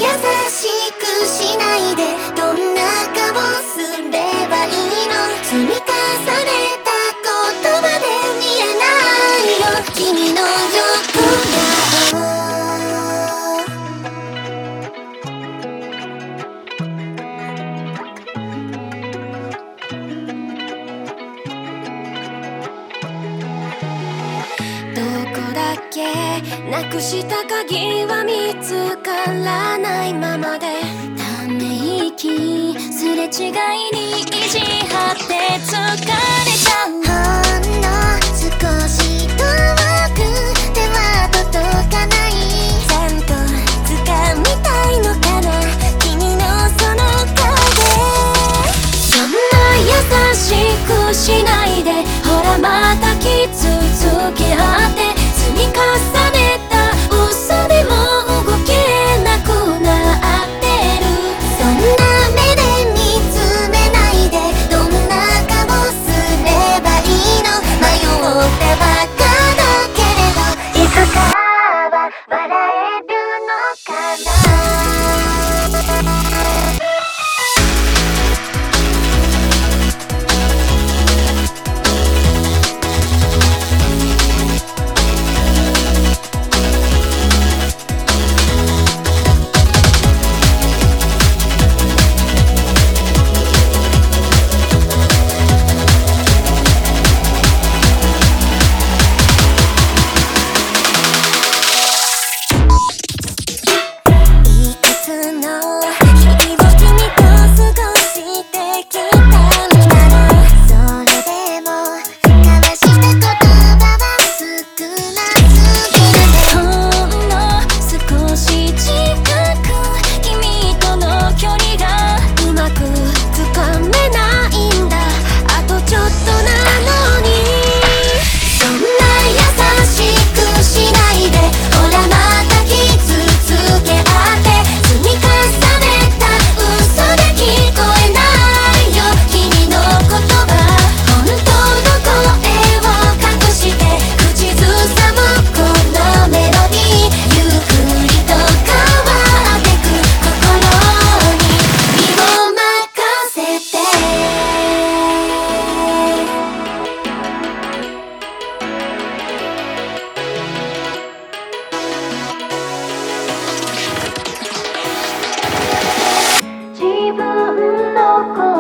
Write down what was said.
優しくしないで、どんな顔すればいいの？積み重ねた言葉で見えないよ、君の欲が。どこだっけ、なくした鍵は見つからないままで、ため息すれ違いに意地張って疲れちゃう。ほんの少し遠くでは届かない、ちゃんと掴みたいのかな、君のその影。そんな優しくしないで、ほらまた傷つけ合って、積み重ねた嘘でも動けなくなってる。そんな目で見つめないで、どんな顔すればいいの？迷ってばっかだけれど、いつかは笑えるのかな。自分の